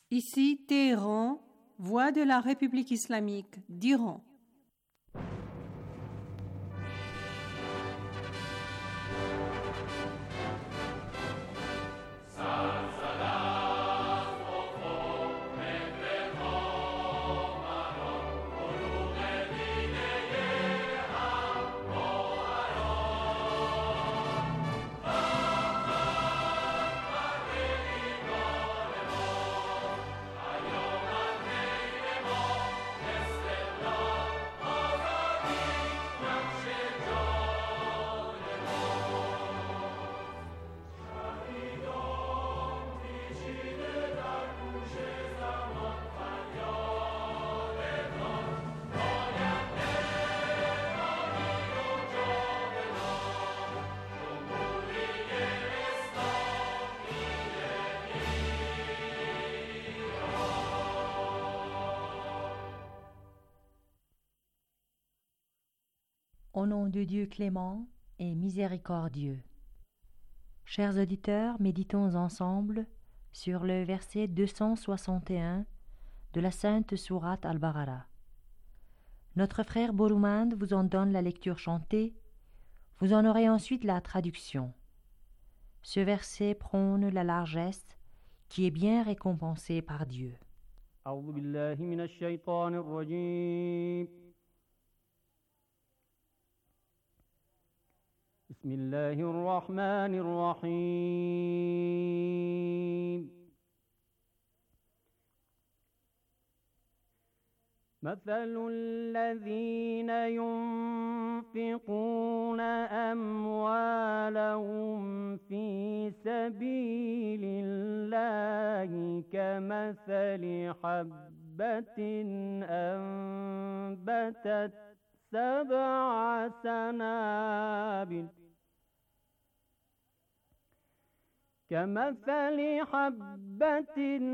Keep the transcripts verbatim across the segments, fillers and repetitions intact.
Ici Téhéran, voix de la République islamique d'Iran. Au nom de Dieu clément et miséricordieux. Chers auditeurs, méditons ensemble sur le verset deux cent soixante et un de la Sainte Sourate Al-Baqara. Notre frère Boroumand vous en donne la lecture chantée, vous en aurez ensuite la traduction. Ce verset prône la largesse qui est bien récompensée par Dieu. أعوذ بالله من الشيطان الرجيم بسم الله الرحمن الرحيم مثل الذين ينفقون أموالهم في سبيل الله كمثل حبة أنبتت سبع سنابل كمثل حبة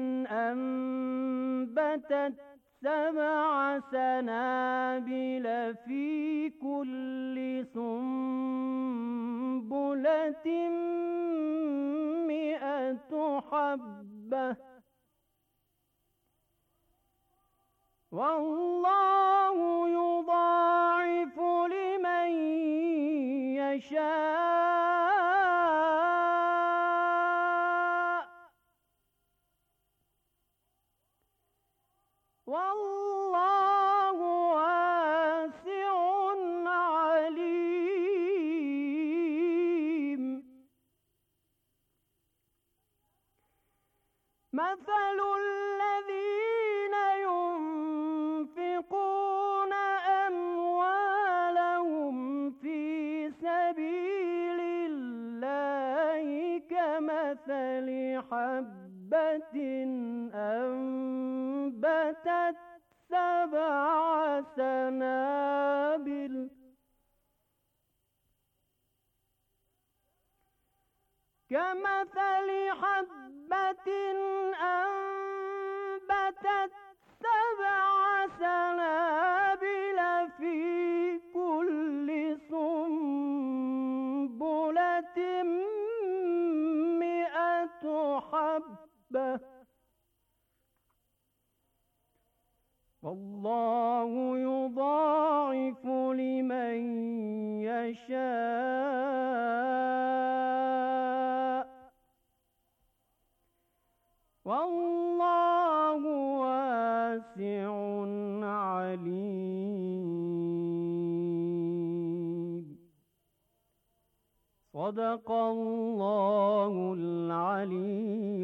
أنبتت سبع سنابل في كل سنبلة مئة حبة والله يضاعف لمن يشاء والله واسع عليم مثل الذين ينفقون أموالهم في سبيل الله كمثل حبة أنبتت سبع سنابل كمثل حبة أنبتت سبع سنابل في كل سنبلة مئة حبة والله يضاعف لمن يشاء والله واسع عليم صدق الله العلي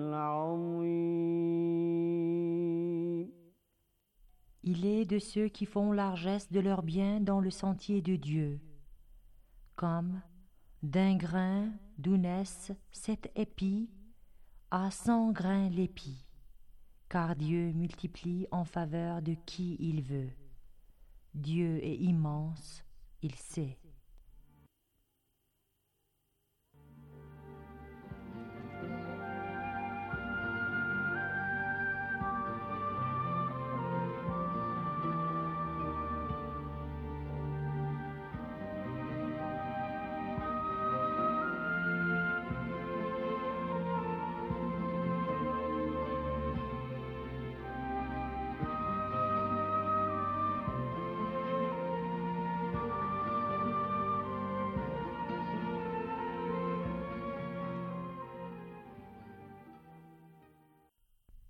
العظيم. Il est de ceux qui font largesse de leurs biens dans le sentier de Dieu, comme d'un grain d'où naissent sept épis à cent grains l'épi, car Dieu multiplie en faveur de qui il veut. Dieu est immense, il sait.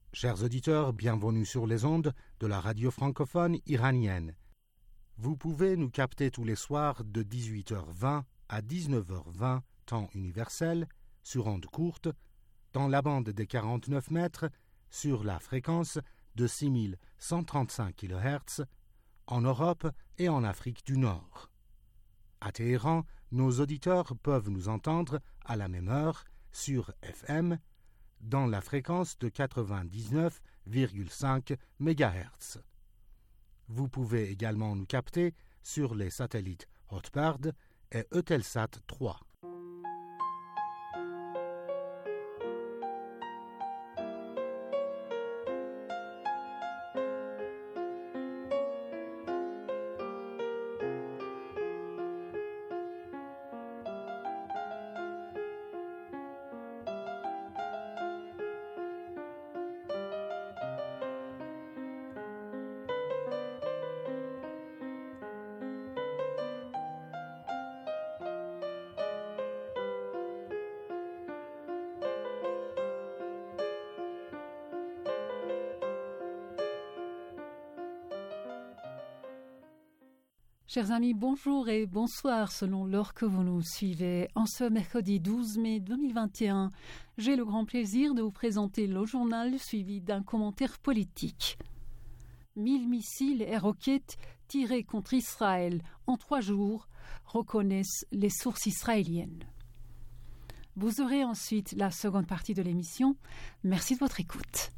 Chers auditeurs, bienvenue sur les ondes de la radio francophone iranienne. Vous pouvez nous capter tous les soirs de dix-huit heures vingt à dix-neuf heures vingt, temps universel, sur ondes courtes, dans la bande des quarante-neuf mètres, sur la fréquence de six mille cent trente-cinq kilohertz, en Europe et en Afrique du Nord. À Téhéran, nos auditeurs peuvent nous entendre à la même heure sur F M dans la fréquence de quatre-vingt-dix-neuf virgule cinq mégahertz. Vous pouvez également nous capter sur les satellites Hotbird et Eutelsat trois. Chers amis, bonjour et bonsoir selon l'heure que vous nous suivez. En ce mercredi douze mai deux mille vingt et un, j'ai le grand plaisir de vous présenter le journal suivi d'un commentaire politique. Mille missiles et roquettes tirés contre Israël en trois jours, reconnaissent les sources israéliennes. Vous aurez ensuite la seconde partie de l'émission. Merci de votre écoute.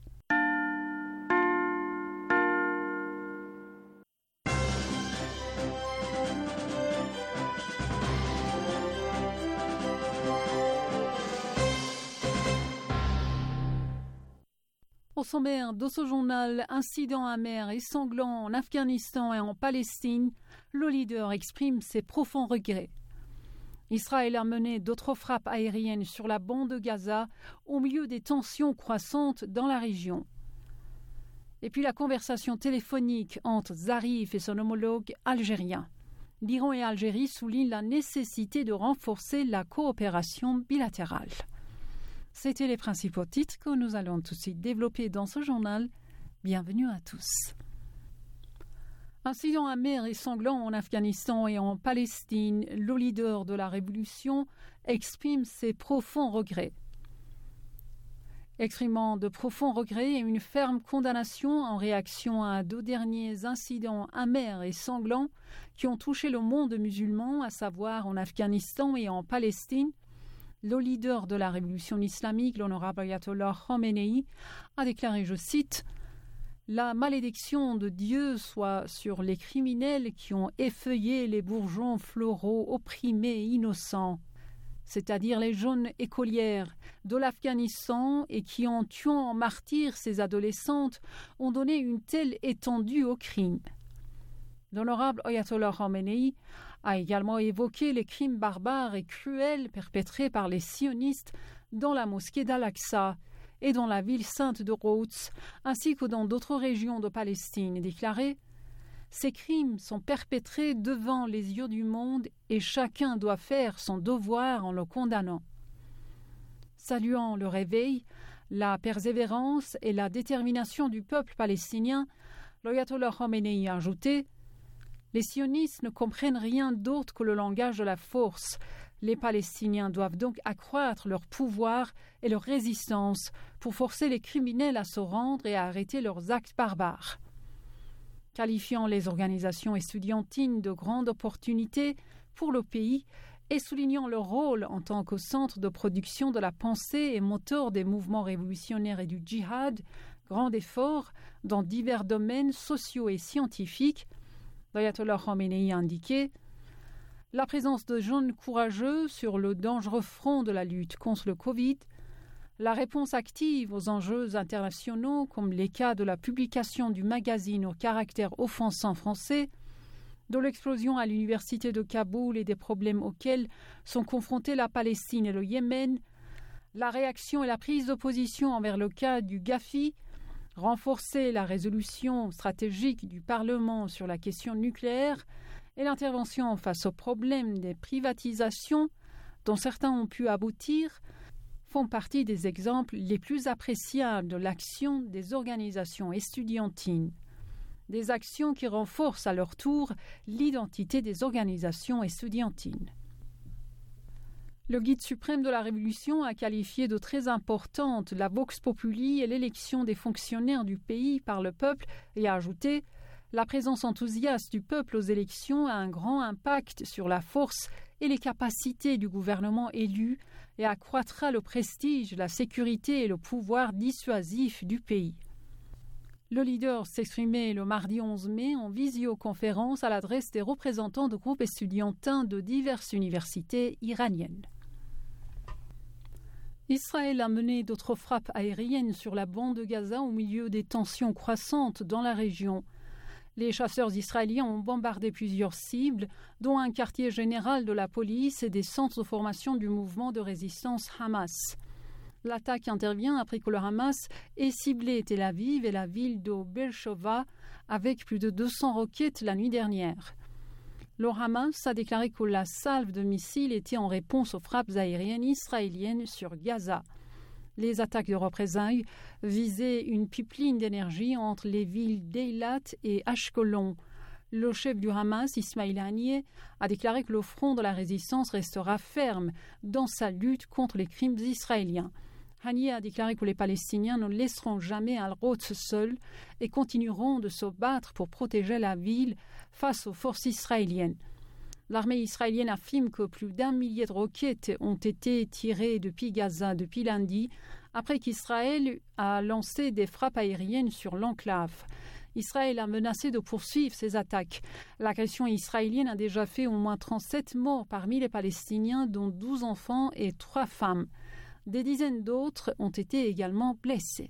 Au sommaire de ce journal, incident amer et sanglant en Afghanistan et en Palestine, le leader exprime ses profonds regrets. Israël a mené d'autres frappes aériennes sur la bande de Gaza au milieu des tensions croissantes dans la région. Et puis la conversation téléphonique entre Zarif et son homologue algérien. L'Iran et l'Algérie soulignent la nécessité de renforcer la coopération bilatérale. C'étaient les principaux titres que nous allons tout de suite développer dans ce journal. Bienvenue à tous. Incident amer et sanglant en Afghanistan et en Palestine, le leader de la révolution exprime ses profonds regrets. Exprimant de profonds regrets et une ferme condamnation en réaction à deux derniers incidents amers et sanglants qui ont touché le monde musulman, à savoir en Afghanistan et en Palestine, le leader de la révolution islamique, l'honorable Ayatollah Khamenei, a déclaré, je cite, « La malédiction de Dieu soit sur les criminels qui ont effeuillé les bourgeons floraux opprimés et innocents, c'est-à-dire les jeunes écolières de l'Afghanistan et qui, en tuant en martyrs ces adolescentes, ont donné une telle étendue au crime. » L'honorable Ayatollah Khamenei a également évoqué les crimes barbares et cruels perpétrés par les sionistes dans la mosquée d'Al-Aqsa et dans la ville sainte de Rhodes, ainsi que dans d'autres régions de Palestine, et déclaré « Ces crimes sont perpétrés devant les yeux du monde et chacun doit faire son devoir en le condamnant. » Saluant le réveil, la persévérance et la détermination du peuple palestinien, l'Ayatollah Khamenei a ajouté « Les sionistes ne comprennent rien d'autre que le langage de la force. Les Palestiniens doivent donc accroître leur pouvoir et leur résistance pour forcer les criminels à se rendre et à arrêter leurs actes barbares. » Qualifiant les organisations estudiantines de grandes opportunités pour le pays et soulignant leur rôle en tant que centre de production de la pensée et moteur des mouvements révolutionnaires et du djihad, grand effort dans divers domaines sociaux et scientifiques, l'Ayatollah Khamenei a indiqué « La présence de jeunes courageux sur le dangereux front de la lutte contre le Covid, la réponse active aux enjeux internationaux comme les cas de la publication du magazine au caractère offensant français, de l'explosion à l'université de Kaboul et des problèmes auxquels sont confrontés la Palestine et le Yémen, la réaction et la prise de position envers le cas du Gafi, renforcer la résolution stratégique du Parlement sur la question nucléaire et l'intervention face au problème des privatisations dont certains ont pu aboutir, font partie des exemples les plus appréciables de l'action des organisations estudiantines. Des actions qui renforcent à leur tour l'identité des organisations estudiantines. Le guide suprême de la Révolution a qualifié de très importante la vox populi et l'élection des fonctionnaires du pays par le peuple et a ajouté « La présence enthousiaste du peuple aux élections a un grand impact sur la force et les capacités du gouvernement élu et accroîtra le prestige, la sécurité et le pouvoir dissuasif du pays. » Le leader s'exprimait le mardi onze mai en visioconférence à l'adresse des représentants de groupes estudiantins de diverses universités iraniennes. Israël a mené d'autres frappes aériennes sur la bande de Gaza au milieu des tensions croissantes dans la région. Les chasseurs israéliens ont bombardé plusieurs cibles, dont un quartier général de la police et des centres de formation du mouvement de résistance Hamas. L'attaque intervient après que le Hamas ait ciblé Tel Aviv et la ville de Beersheva avec plus de deux cents roquettes la nuit dernière. Le Hamas a déclaré que la salve de missiles était en réponse aux frappes aériennes israéliennes sur Gaza. Les attaques de représailles visaient une pipeline d'énergie entre les villes d'Eilat et Ashkelon. Le chef du Hamas, Ismail Haniyeh, a déclaré que le front de la résistance restera ferme dans sa lutte contre les crimes israéliens. Haniyeh a déclaré que les Palestiniens ne laisseront jamais Al-Quds seul et continueront de se battre pour protéger la ville face aux forces israéliennes. L'armée israélienne affirme que plus d'un millier de roquettes ont été tirées depuis Gaza depuis lundi, après qu'Israël a lancé des frappes aériennes sur l'enclave. Israël a menacé de poursuivre ses attaques. L'agression israélienne a déjà fait au moins trente-sept morts parmi les Palestiniens, dont douze enfants et trois femmes. Des dizaines d'autres ont été également blessés.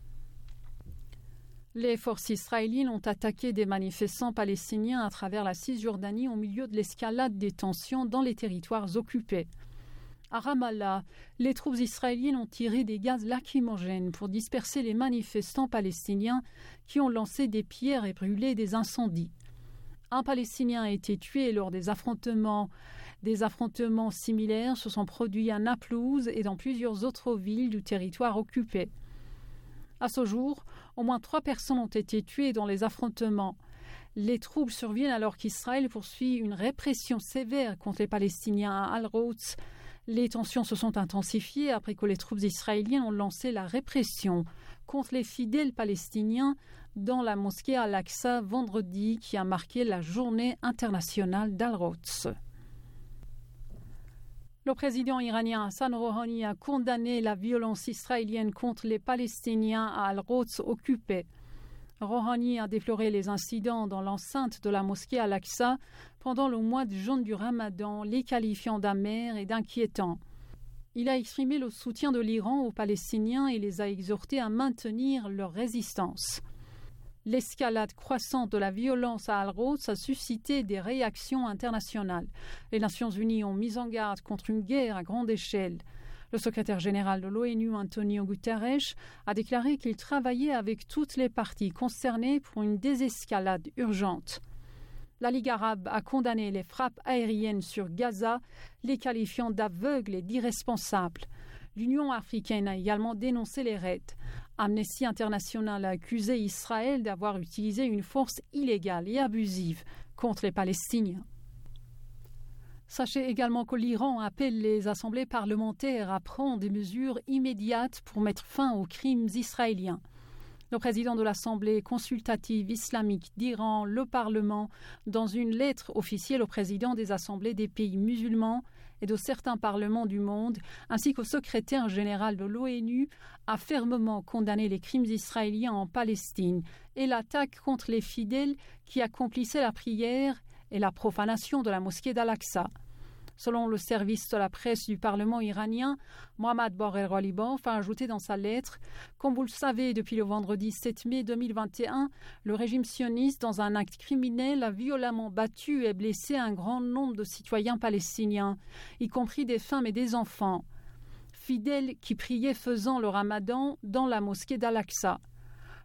Les forces israéliennes ont attaqué des manifestants palestiniens à travers la Cisjordanie au milieu de l'escalade des tensions dans les territoires occupés. À Ramallah, les troupes israéliennes ont tiré des gaz lacrymogènes pour disperser les manifestants palestiniens qui ont lancé des pierres et brûlé des incendies. Un Palestinien a été tué lors des affrontements. Des affrontements similaires se sont produits à Naplouse et dans plusieurs autres villes du territoire occupé. À ce jour, au moins trois personnes ont été tuées dans les affrontements. Les troubles surviennent alors qu'Israël poursuit une répression sévère contre les Palestiniens à Al-Quds. Les tensions se sont intensifiées après que les troupes israéliennes ont lancé la répression contre les fidèles palestiniens dans la mosquée Al-Aqsa vendredi, qui a marqué la journée internationale d'Al-Quds. Le président iranien Hassan Rouhani a condamné la violence israélienne contre les Palestiniens à Al-Quds occupé. Rouhani a déploré les incidents dans l'enceinte de la mosquée Al-Aqsa pendant le mois de jeûne du Ramadan, les qualifiant d'amers et d'inquiétants. Il a exprimé le soutien de l'Iran aux Palestiniens et les a exhortés à maintenir leur résistance. L'escalade croissante de la violence à Al-Quds a suscité des réactions internationales. Les Nations unies ont mis en garde contre une guerre à grande échelle. Le secrétaire général de l'ONU, Antonio Guterres, a déclaré qu'il travaillait avec toutes les parties concernées pour une désescalade urgente. La Ligue arabe a condamné les frappes aériennes sur Gaza, les qualifiant d'aveugles et d'irresponsables. L'Union africaine a également dénoncé les raids. Amnesty International a accusé Israël d'avoir utilisé une force illégale et abusive contre les Palestiniens. Sachez également que l'Iran appelle les assemblées parlementaires à prendre des mesures immédiates pour mettre fin aux crimes israéliens. Le président de l'Assemblée consultative islamique d'Iran, le Parlement, dans une lettre officielle au président des assemblées des pays musulmans et de certains parlements du monde, ainsi qu'au secrétaire général de l'ONU, a fermement condamné les crimes israéliens en Palestine et l'attaque contre les fidèles qui accomplissaient la prière et la profanation de la mosquée d'Al-Aqsa. Selon le service de la presse du Parlement iranien, Mohammad Bagher Ghalibaf a ajouté dans sa lettre « Comme vous le savez, depuis le vendredi sept mai deux mille vingt et un, le régime sioniste, dans un acte criminel, a violemment battu et blessé un grand nombre de citoyens palestiniens, y compris des femmes et des enfants, fidèles qui priaient faisant le ramadan dans la mosquée d'Al-Aqsa.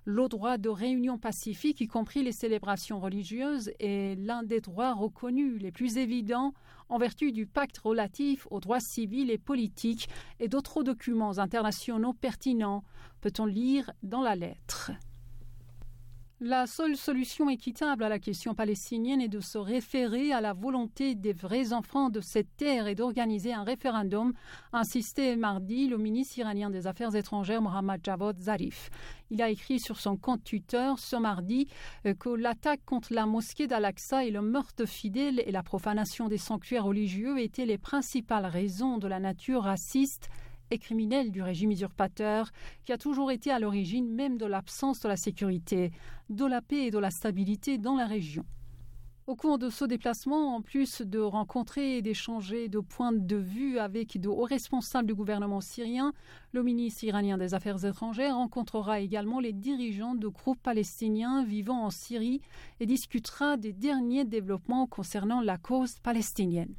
Le droit de réunion pacifique, y compris les célébrations religieuses, est l'un des droits reconnus les plus évidents en vertu du pacte relatif aux droits civils et politiques et d'autres documents internationaux pertinents, peut-on lire dans la lettre. La seule solution équitable à la question palestinienne est de se référer à la volonté des vrais enfants de cette terre et d'organiser un référendum, insistait mardi le ministre iranien des Affaires étrangères Mohammad Javad Zarif. Il a écrit sur son compte Twitter ce mardi que l'attaque contre la mosquée d'Al-Aqsa et le meurtre de fidèles et la profanation des sanctuaires religieux étaient les principales raisons de la nature raciste et criminelle du régime usurpateur qui a toujours été à l'origine même de l'absence de la sécurité, de la paix et de la stabilité dans la région. Au cours de ce déplacement, en plus de rencontrer et d'échanger de points de vue avec de hauts responsables du gouvernement syrien, le ministre iranien des Affaires étrangères rencontrera également les dirigeants de groupes palestiniens vivant en Syrie et discutera des derniers développements concernant la cause palestinienne.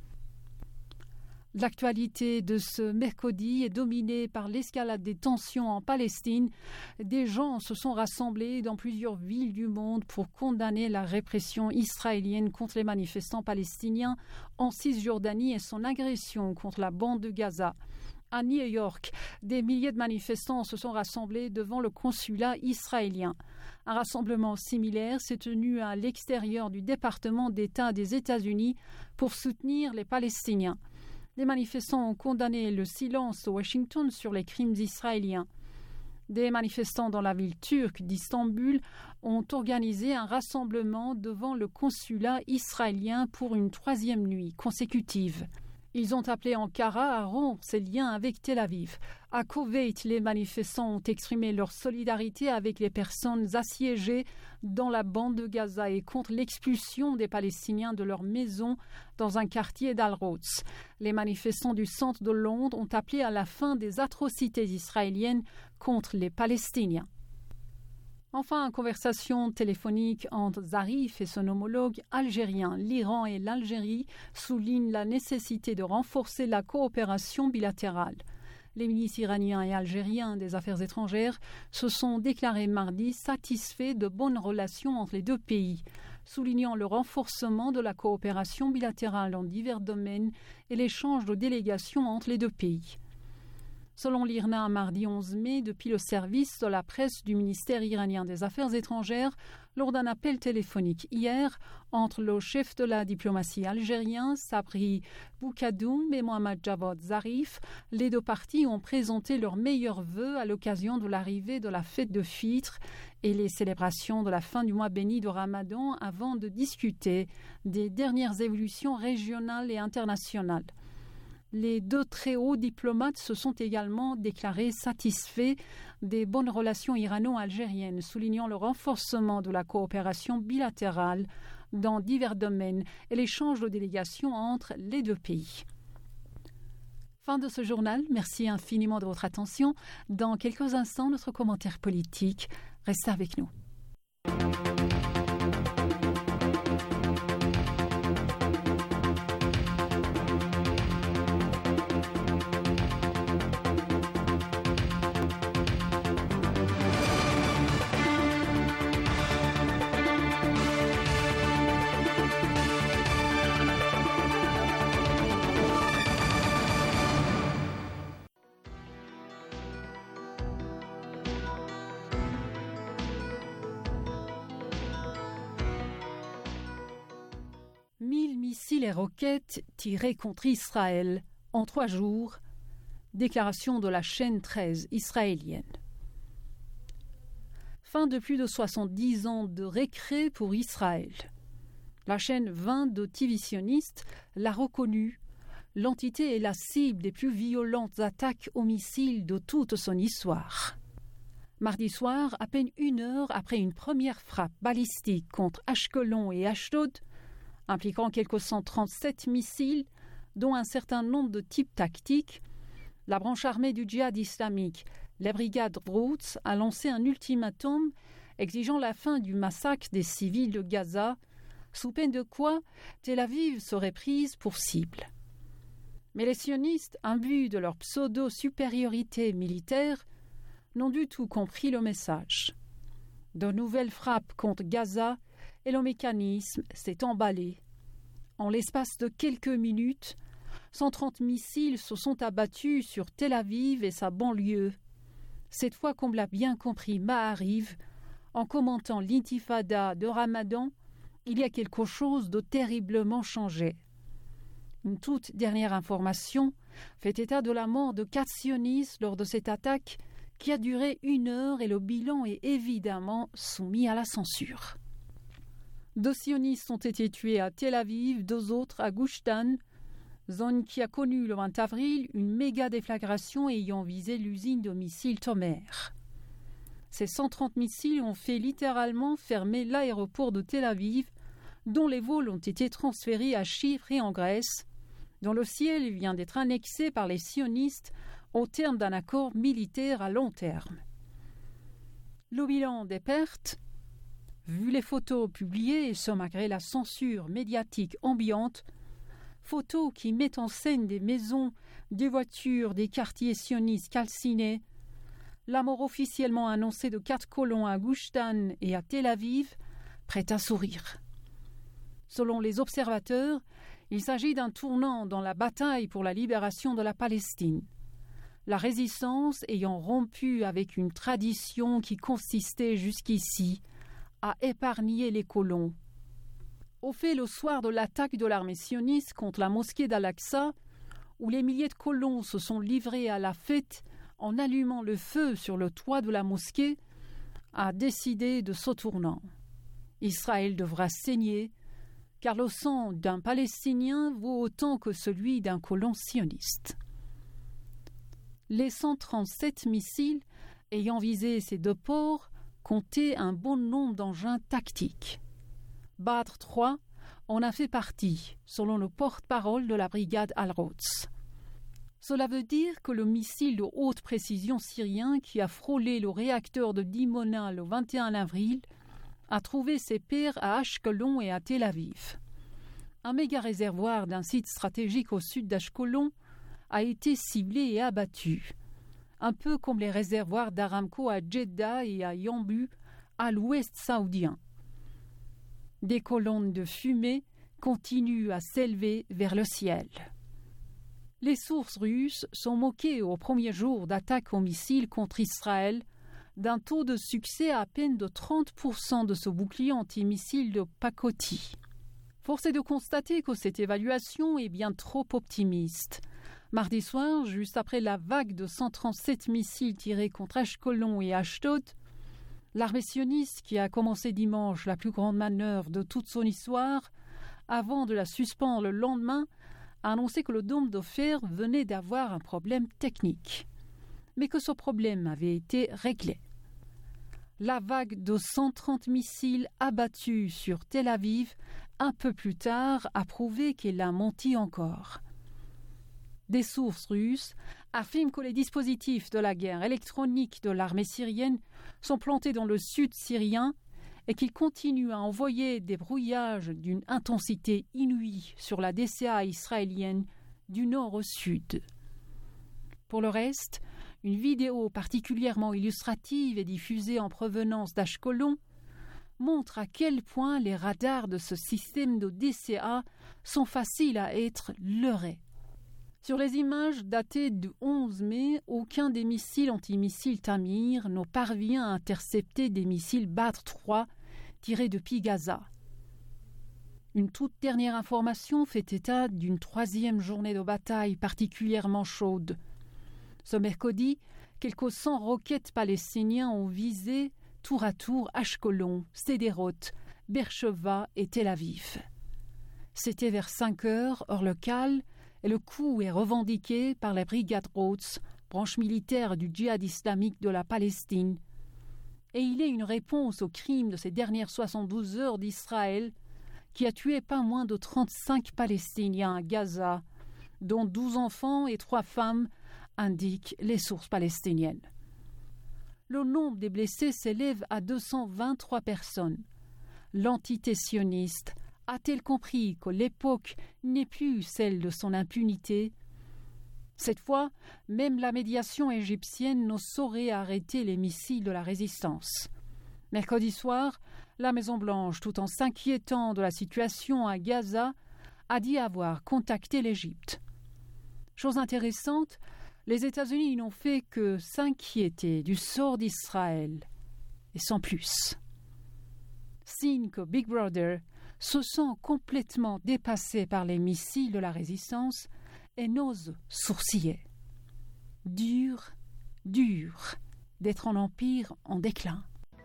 L'actualité de ce mercredi est dominée par l'escalade des tensions en Palestine. Des gens se sont rassemblés dans plusieurs villes du monde pour condamner la répression israélienne contre les manifestants palestiniens en Cisjordanie et son agression contre la bande de Gaza. À New York, des milliers de manifestants se sont rassemblés devant le consulat israélien. Un rassemblement similaire s'est tenu à l'extérieur du département d'État des États-Unis pour soutenir les Palestiniens. Les manifestants ont condamné le silence de Washington sur les crimes israéliens. Des manifestants dans la ville turque d'Istanbul ont organisé un rassemblement devant le consulat israélien pour une troisième nuit consécutive. Ils ont appelé Ankara à rompre ses liens avec Tel Aviv. À Koweït, les manifestants ont exprimé leur solidarité avec les personnes assiégées dans la bande de Gaza et contre l'expulsion des Palestiniens de leurs maisons dans un quartier d'Al-Rods. Les manifestants du centre de Londres ont appelé à la fin des atrocités israéliennes contre les Palestiniens. Enfin, une conversation téléphonique entre Zarif et son homologue algérien. L'Iran et l'Algérie soulignent la nécessité de renforcer la coopération bilatérale. Les ministres iraniens et algériens des Affaires étrangères se sont déclarés mardi satisfaits de bonnes relations entre les deux pays, soulignant le renforcement de la coopération bilatérale dans divers domaines et l'échange de délégations entre les deux pays. Selon l'I R N A, mardi onze mai, depuis le service de la presse du ministère iranien des Affaires étrangères, lors d'un appel téléphonique hier entre le chef de la diplomatie algérien, Sabri Boukadoum, et Mohammad Javad Zarif, les deux parties ont présenté leurs meilleurs vœux à l'occasion de l'arrivée de la fête de Fitr et les célébrations de la fin du mois béni de Ramadan avant de discuter des dernières évolutions régionales et internationales. Les deux très hauts diplomates se sont également déclarés satisfaits des bonnes relations irano-algériennes, soulignant le renforcement de la coopération bilatérale dans divers domaines et l'échange de délégations entre les deux pays. Fin de ce journal. Merci infiniment de votre attention. Dans quelques instants, notre commentaire politique. Restez avec nous. Mille missiles et roquettes tirés contre Israël en trois jours. Déclaration de la chaîne treize israélienne. Fin de plus de soixante-dix ans de récré pour Israël. La chaîne vingt de T V sionistes l'a reconnue. L'entité est la cible des plus violentes attaques aux missiles de toute son histoire. Mardi soir, à peine une heure après une première frappe balistique contre Ashkelon et Ashdod, impliquant quelques cent trente-sept missiles, dont un certain nombre de types tactiques, la branche armée du djihad islamique, la brigade Roots, a lancé un ultimatum exigeant la fin du massacre des civils de Gaza, sous peine de quoi Tel Aviv serait prise pour cible. Mais les sionistes, imbus de leur pseudo-supériorité militaire, n'ont du tout compris le message. De nouvelles frappes contre Gaza et le mécanisme s'est emballé. En l'espace de quelques minutes, cent trente missiles se sont abattus sur Tel Aviv et sa banlieue. Cette fois, comme l'a bien compris Ma'ariv, en commentant l'intifada de Ramadan, il y a quelque chose de terriblement changé. Une toute dernière information fait état de la mort de quatre sionistes lors de cette attaque qui a duré une heure et le bilan est évidemment soumis à la censure. Deux sionistes ont été tués à Tel Aviv, deux autres à Gush Dan, zone qui a connu le vingt avril une méga déflagration ayant visé l'usine de missiles Tomer. Ces cent trente missiles ont fait littéralement fermer l'aéroport de Tel Aviv, dont les vols ont été transférés à Chypre et en Grèce, dont le ciel vient d'être annexé par les sionistes au terme d'un accord militaire à long terme. Le bilan des pertes, vu les photos publiées, et ce malgré la censure médiatique ambiante, photos qui mettent en scène des maisons, des voitures, des quartiers sionistes calcinés, la mort officiellement annoncée de quatre colons à Gush Dan et à Tel Aviv, prête à sourire. Selon les observateurs, il s'agit d'un tournant dans la bataille pour la libération de la Palestine. La résistance ayant rompu avec une tradition qui consistait jusqu'ici à épargner les colons. Au fait, le soir de l'attaque de l'armée sioniste contre la mosquée d'Al-Aqsa, où les milliers de colons se sont livrés à la fête en allumant le feu sur le toit de la mosquée, a décidé de ce tournant. Israël devra saigner, car le sang d'un Palestinien vaut autant que celui d'un colon sioniste. Les cent trente-sept missiles ayant visé ces deux ports comptaient un bon nombre d'engins tactiques. Badr trois en a fait partie, selon le porte-parole de la brigade Al-Quds. Cela veut dire que le missile de haute précision syrien qui a frôlé le réacteur de Dimona le vingt et un avril a trouvé ses pairs à Ashkelon et à Tel Aviv. Un méga réservoir d'un site stratégique au sud d'Ashkelon a été ciblé et abattu, un peu comme les réservoirs d'Aramco à Jeddah et à Yanbu à l'ouest saoudien. Des colonnes de fumée continuent à s'élever vers le ciel. Les sources russes sont moquées au premier jour d'attaque aux missiles contre Israël d'un taux de succès à peine de trente pour cent de ce bouclier antimissile de pacotille. Force est de constater que cette évaluation est bien trop optimiste. Mardi soir, juste après la vague de cent trente-sept missiles tirés contre Ashkelon et Ashdod, l'armée sioniste, qui a commencé dimanche la plus grande manœuvre de toute son histoire, avant de la suspendre le lendemain, a annoncé que le dôme de fer venait d'avoir un problème technique, mais que ce problème avait été réglé. La vague de cent trente missiles abattus sur Tel Aviv un peu plus tard a prouvé qu'elle a menti encore. Des sources russes affirment que les dispositifs de la guerre électronique de l'armée syrienne sont plantés dans le sud syrien et qu'ils continuent à envoyer des brouillages d'une intensité inouïe sur la D C A israélienne du nord au sud. Pour le reste, une vidéo particulièrement illustrative et diffusée en provenance d'Ashkelon montre à quel point les radars de ce système de D C A sont faciles à être leurrés. Sur les images datées du onze mai, aucun des missiles antimissiles Tamir ne parvient à intercepter des missiles Badr trois tirés depuis Gaza. Une toute dernière information fait état d'une troisième journée de bataille particulièrement chaude. Ce mercredi, quelques cent roquettes palestiniens ont visé tour à tour Ashkelon, Sderot, Beersheva et Tel Aviv. C'était vers cinq heures, heure locale, et le coup est revendiqué par la brigade Quds, branche militaire du djihad islamique de la Palestine. Et il est une réponse au crime de ces dernières soixante-douze heures d'Israël, qui a tué pas moins de trente-cinq Palestiniens à Gaza, dont douze enfants et trois femmes, indiquent les sources palestiniennes. Le nombre des blessés s'élève à deux cent vingt-trois personnes. L'entité sioniste a-t-elle compris que l'époque n'est plus celle de son impunité? Cette fois, même la médiation égyptienne ne saurait arrêter les missiles de la résistance. Mercredi soir, la Maison-Blanche, tout en s'inquiétant de la situation à Gaza, a dit avoir contacté l'Égypte. Chose intéressante, les États-Unis n'ont fait que s'inquiéter du sort d'Israël, et sans plus. Signe que Big Brother se sent complètement dépassé par les missiles de la résistance et n'ose sourciller. Dur, dur d'être un empire en déclin.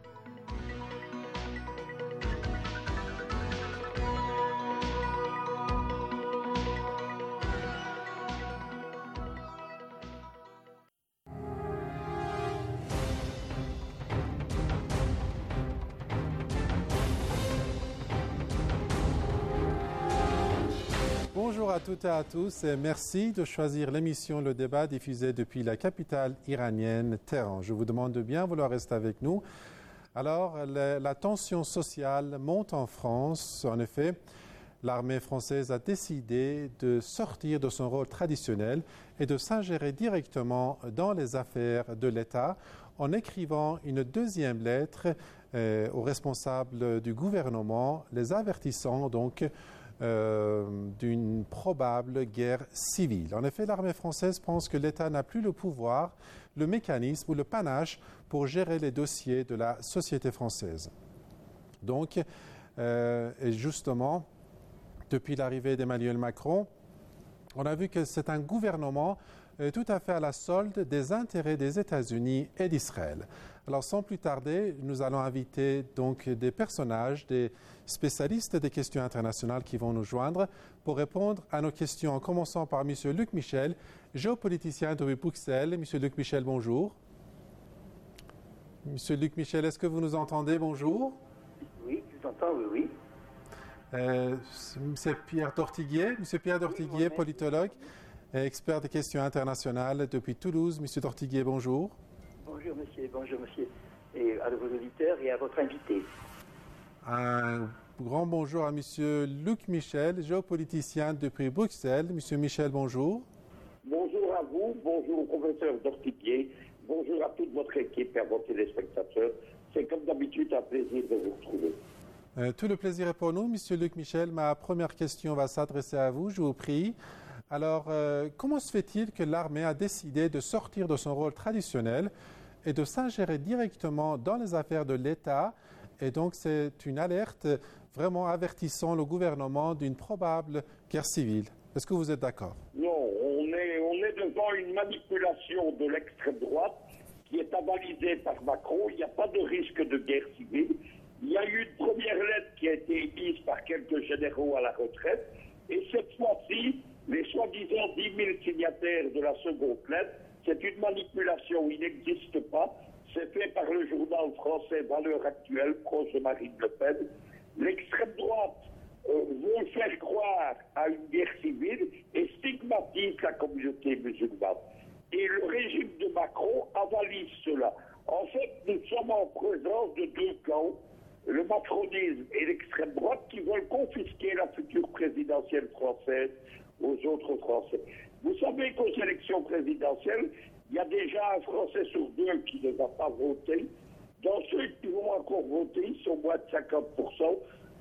Bonjour à toutes et à tous et merci de choisir l'émission Le Débat diffusée depuis la capitale iranienne, Téhéran. Je vous demande de bien vouloir rester avec nous. Alors, la, la tension sociale monte en France. En effet, l'armée française a décidé de sortir de son rôle traditionnel et de s'ingérer directement dans les affaires de l'État en écrivant une deuxième lettre euh, aux responsables du gouvernement, les avertissant donc Euh, d'une probable guerre civile. En effet, l'armée française pense que l'État n'a plus le pouvoir, le mécanisme ou le panache pour gérer les dossiers de la société française. Donc, euh, et justement, depuis l'arrivée d'Emmanuel Macron, on a vu que c'est un gouvernement euh, tout à fait à la solde des intérêts des États-Unis et d'Israël. Alors, sans plus tarder, nous allons inviter donc des personnages, des spécialistes des questions internationales qui vont nous joindre pour répondre à nos questions, en commençant par M. Luc Michel, géopoliticien de Bruxelles. M. Luc Michel, bonjour. M. Luc Michel, est-ce que vous nous entendez? Bonjour. Oui, je vous entends, oui, oui. Euh, M. Pierre Tortiguier, M. Pierre Tortiguier, oui, politologue et expert des questions internationales depuis Toulouse. M. Tortiguier, bonjour. Bonjour, monsieur, bonjour, monsieur, et à vos auditeurs et à votre invité. Un grand bonjour à M. Luc Michel, géopoliticien depuis Bruxelles. M. Michel, bonjour. Bonjour à vous, bonjour au professeur Tortiguier, bonjour à toute votre équipe et à vos téléspectateurs. C'est comme d'habitude un plaisir de vous retrouver. Euh, tout le plaisir est pour nous, M. Luc Michel. Ma première question va s'adresser à vous, je vous prie. Alors, euh, comment se fait-il que l'armée a décidé de sortir de son rôle traditionnel et de s'ingérer directement dans les affaires de l'État? Et donc, c'est une alerte vraiment avertissant le gouvernement d'une probable guerre civile. Est-ce que vous êtes d'accord? Non, on est, on est devant une manipulation de l'extrême droite qui est avalisée par Macron. Il n'y a pas de risque de guerre civile. Il y a eu une première lettre qui a été émise par quelques généraux à la retraite. Et cette fois-ci, les soi-disant dix mille signataires de la seconde lettre, c'est une manipulation. Il n'existe pas. C'est fait par le journal français Valeurs Actuelles, proche de Marine Le Pen. L'extrême droite euh, veut faire croire à une guerre civile et stigmatise la communauté musulmane. Et le régime de Macron avalise cela. En fait, nous sommes en présence de deux camps, le macronisme et l'extrême droite, qui veulent confisquer la future présidentielle française aux autres Français. Vous savez qu'aux élections présidentielles, il y a déjà un Français sur deux qui ne va pas voter. Dans ceux qui vont encore voter, ils sont moins de cinquante pour cent.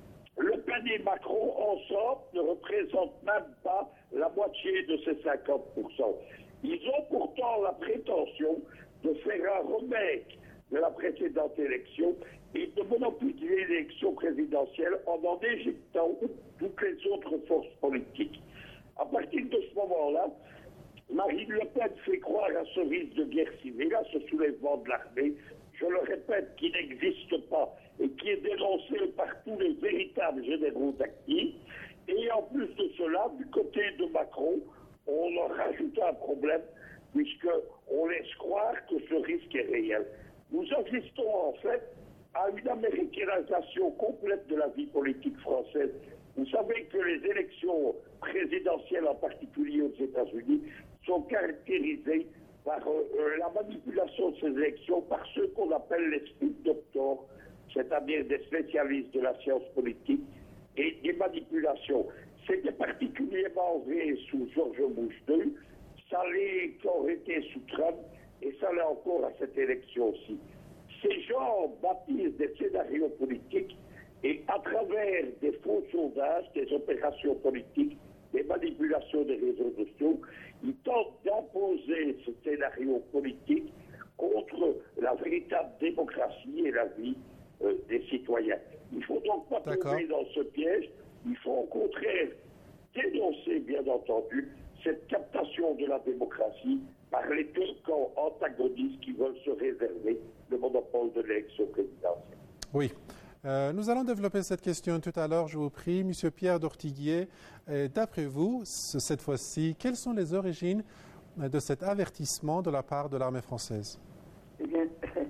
Le Pen et Macron, ensemble, ne représentent même pas la moitié de ces cinquante pour cent. Ils ont pourtant la prétention de faire un remake de la précédente élection et de monopoliser l'élection présidentielle en en éjectant toutes les autres forces politiques. À partir de ce moment-là, Marine Le Pen fait croire à ce risque de guerre civile, à ce soulèvement de l'armée, je le répète, qui n'existe pas et qui est dénoncé par tous les véritables généraux d'actifs. Et en plus de cela, du côté de Macron, on en rajoute un problème, puisqu'on laisse croire que ce risque est réel. Nous assistons en fait à une américanisation complète de la vie politique française. Vous savez que les élections présidentielles, en particulier aux États-Unis, sont caractérisées par euh, la manipulation de ces élections par ceux qu'on appelle les spin doctors, c'est-à-dire des spécialistes de la science politique, et des manipulations. C'était particulièrement vrai sous George Bush deux, ça l'est encore été sous Trump, et ça l'est encore à cette élection-ci. ces gens bâtissent des scénarios politiques et à travers des faux sondages, des opérations politiques, des manipulations des réseaux sociaux, ils tentent d'imposer ce scénario politique contre la véritable démocratie et la vie euh, des citoyens. Il ne faut donc pas tomber dans ce piège, il faut au contraire dénoncer, bien entendu, cette captation de la démocratie par les deux camps antagonistes qui veulent se réserver le monopole de l'élection présidentielle. Oui. Euh, nous allons développer cette question tout à l'heure, je vous prie. Monsieur Pierre d'Ortiguier, euh, d'après vous, cette fois-ci, quelles sont les origines de cet avertissement de la part de l'armée française? Eh bien,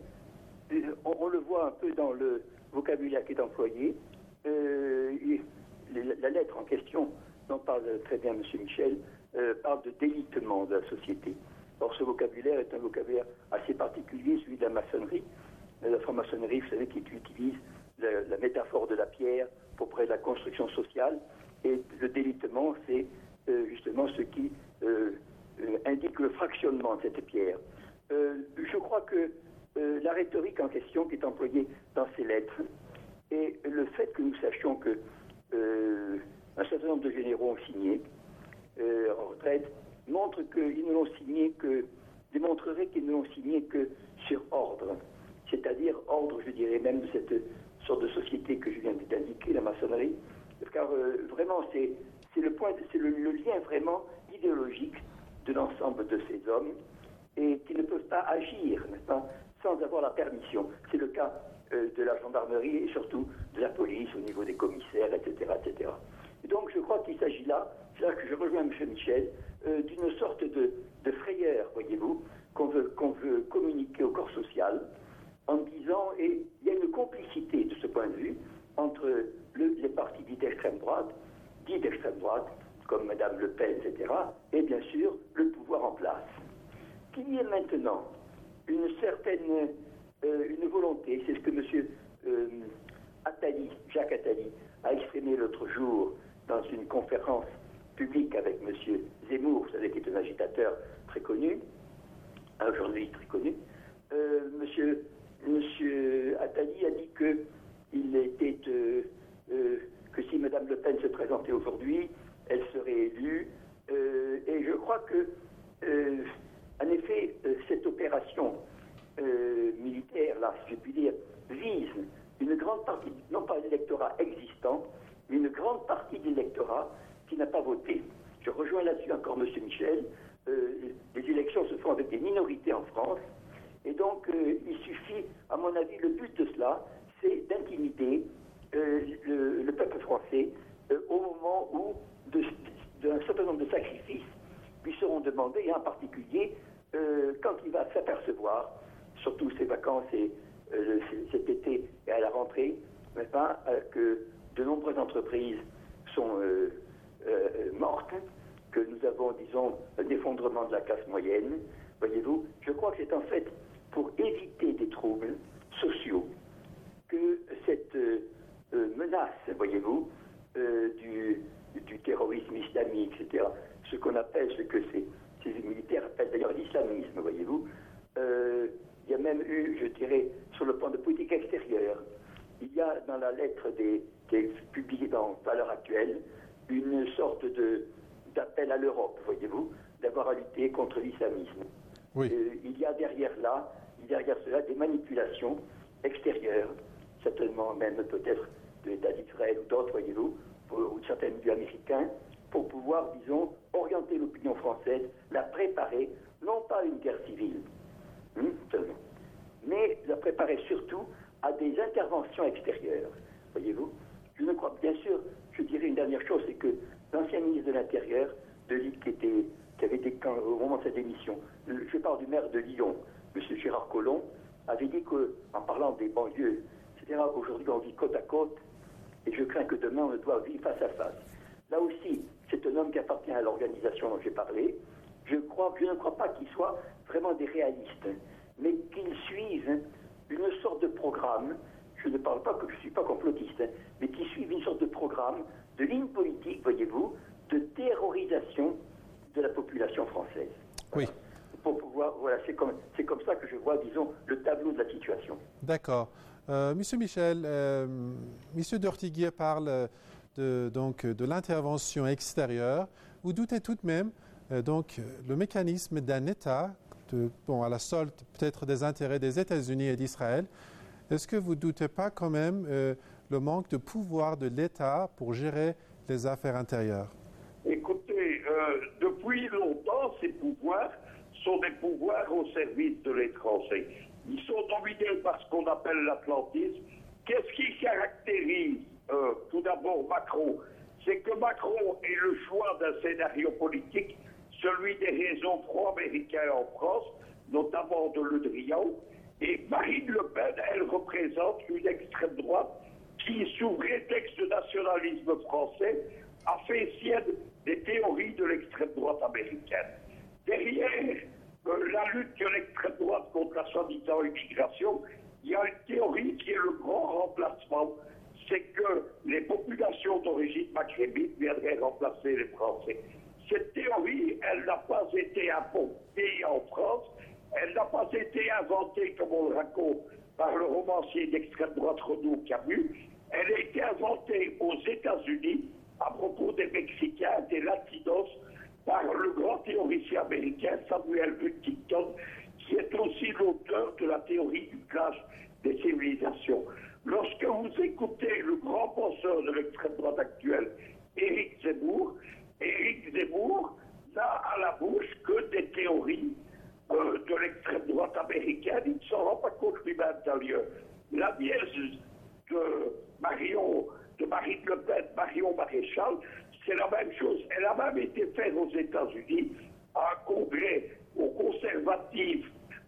on, on le voit un peu dans le vocabulaire qui est employé. Euh, la, la lettre en question, dont parle très bien M. Michel, euh, parle de délitement de la société. Or, ce vocabulaire est un vocabulaire assez particulier, celui de la maçonnerie. La franc-maçonnerie, vous savez, qui utilise la, la métaphore de la pierre pour près de la construction sociale. Et le délitement, c'est euh, justement ce qui euh, euh, indique le fractionnement de cette pierre. Euh, je crois que euh, la rhétorique en question qui est employée dans ces lettres et le fait que nous sachions que euh, un certain nombre de généraux ont signé euh, en retraite montre qu'ils ne l'ont signé que démontrerait qu'ils ne l'ont signé que sur ordre, c'est-à-dire ordre, je dirais même de cette sorte de société que je viens d'indiquer, la maçonnerie, car euh, vraiment c'est c'est le point, c'est le, le lien vraiment idéologique de l'ensemble de ces hommes et qui ne peuvent pas agir, n'est-ce pas, sans avoir la permission. C'est le cas euh, de la gendarmerie et surtout de la police au niveau des commissaires, et cetera, et cetera. Et donc je crois qu'il s'agit là, c'est là que je rejoins M. Michel, euh, d'une sorte de, de frayeur, voyez-vous, qu'on veut, qu'on veut communiquer au corps social en disant, et il y a une complicité de ce point de vue entre le, les partis dits d'extrême droite, dits d'extrême droite, comme Mme Le Pen, et cetera, et bien sûr le pouvoir en place. Qu'il y ait maintenant une certaine euh, une volonté, c'est ce que M. Euh, Attali, Jacques Attali, a exprimé l'autre jour dans une conférence publique avec M. Zemmour, vous savez, qui est un agitateur très connu, un journaliste très connu. Euh, monsieur, monsieur Attali a dit que il était euh, euh, que si Mme Le Pen se présentait aujourd'hui, elle serait élue. Euh, et je crois que, euh, en effet, euh, cette opération euh, militaire, là, si je puis dire, vise une grande partie, non pas l'électorat existant, mais une grande partie de l'électorat qui n'a pas voté. Je rejoins là-dessus encore M. Michel. Euh, les élections se font avec des minorités en France. Et donc, euh, il suffit, à mon avis, le but de cela, c'est d'intimider euh, le, le peuple français euh, au moment où de, de, un certain nombre de sacrifices lui seront demandés, et en particulier euh, quand il va s'apercevoir, surtout ses vacances et euh, cet été et à la rentrée, n'est-ce pas, euh, que de nombreuses entreprises sont euh, euh, mortes, que nous avons, disons, un effondrement de la classe moyenne. Voyez-vous, je crois que c'est en fait pour éviter des troubles sociaux que cette euh, euh, menace, voyez-vous, euh, du, du terrorisme islamique, et cetera, ce qu'on appelle, ce que ces, ces militaires appellent d'ailleurs l'islamisme, voyez-vous, euh, il y a même eu, je dirais, sur le plan de politique extérieure, il y a dans la lettre des, qui est publiée dans Valeurs Actuelles, une sorte de, d'appel à l'Europe, voyez-vous, d'avoir à lutter contre l'islamisme. Oui. Euh, il y a derrière là, derrière cela, des manipulations extérieures, certainement même peut-être de l'État d'Israël ou d'autres, voyez-vous, ou de certains milieux américains, pour pouvoir, disons, orienter l'opinion française, la préparer, non pas à une guerre civile, hein, seulement, mais la préparer surtout à des interventions extérieures, voyez-vous. Je ne crois, bien sûr, je dirais une dernière chose, c'est que l'ancien ministre de l'Intérieur, de Lille, qui, était, qui avait été, quand, au moment de sa démission, je parle du maire de Lyon, M. Gérard Collomb, avait dit qu'en parlant des banlieues, et cetera, aujourd'hui on vit côte à côte, et je crains que demain on doit vivre face à face. Là aussi, c'est un homme qui appartient à l'organisation dont j'ai parlé. Je, crois, je ne crois pas qu'ils soient vraiment des réalistes, mais qu'ils suivent une sorte de programme. Je ne parle pas que je ne suis pas complotiste, mais qui suivent une sorte de programme, de ligne politique, voyez-vous, de terrorisation de la population française. Oui. pour pouvoir, voilà, c'est comme, c'est comme ça que je vois, disons, le tableau de la situation. D'accord. Euh, Monsieur Michel, euh, Monsieur d'Ortiguier parle de, donc, de l'intervention extérieure. Vous doutez tout de même euh, donc, le mécanisme d'un État, de, bon, à la solde peut-être des intérêts des États-Unis et d'Israël. Est-ce que vous ne doutez pas quand même euh, le manque de pouvoir de l'État pour gérer les affaires intérieures? Écoutez, euh, depuis longtemps, ces pouvoirs sont des pouvoirs au service de l'étranger. Ils sont dominés par ce qu'on appelle l'atlantisme. Qu'est-ce qui caractérise euh, tout d'abord Macron? C'est que Macron est le choix d'un scénario politique, celui des réseaux pro-américains en France, notamment de Le Drian. Et Marine Le Pen, elle représente une extrême droite qui, sous prétexte de nationalisme français, a fait sienne des théories de l'extrême droite américaine. Derrière euh, la lutte de l'extrême droite contre la soi-disant immigration, il y a une théorie qui est le grand remplacement, c'est que les populations d'origine maghrébine viendraient remplacer les Français. Cette théorie, elle n'a pas été importée en France, elle n'a pas été inventée, comme on le raconte, par le romancier d'extrême droite Renaud Camus, elle a été inventée aux États-Unis à propos des Mexicains, des Latinos, par le grand théoricien américain Samuel Huntington, qui est aussi l'auteur de la théorie du clash des civilisations. Lorsque vous écoutez le grand penseur de l'extrême droite actuelle, Éric Zemmour, Éric Zemmour n'a à la bouche que des théories euh, de l'extrême droite américaine. Il ne s'en rend pas compte lui-même d'ailleurs. La nièce de Marion, de Marine Le Pen, Marion Maréchal, c'est la même chose. Elle a même été faite aux États-Unis à un congrès aux Conservative